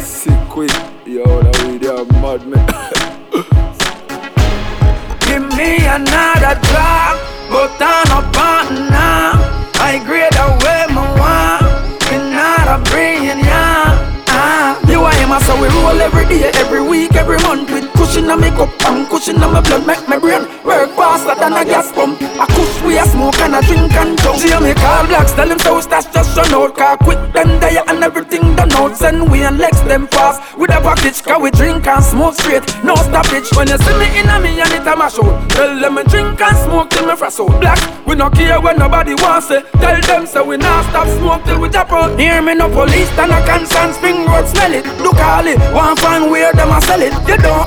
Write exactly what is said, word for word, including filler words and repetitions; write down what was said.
Sick quick, yo, that way they are mad, man. Give me another drop, but I'm a partner. I grade away my one, another brain, yeah. Ah, you are him, so we roll every day, every week, every month with cushion on my cup and cushion on my blood, make my brain work faster than a gas pump. I kush we a smoke and a drink and jump. See me call blacks, tell them so stash just run out. Car quick them there and everything done out. Send we and legs them fast with a package, cause we drink and smoke straight, no stoppage. When you see me in a me and it a mash out, tell them me drink and smoke till me fresh out. Black, we no care when nobody wants it. Tell them so we not stop smoke till we drop out. Hear me no police, stand a constant spring road smell it. Do call it, one fan where them a sell it. You don't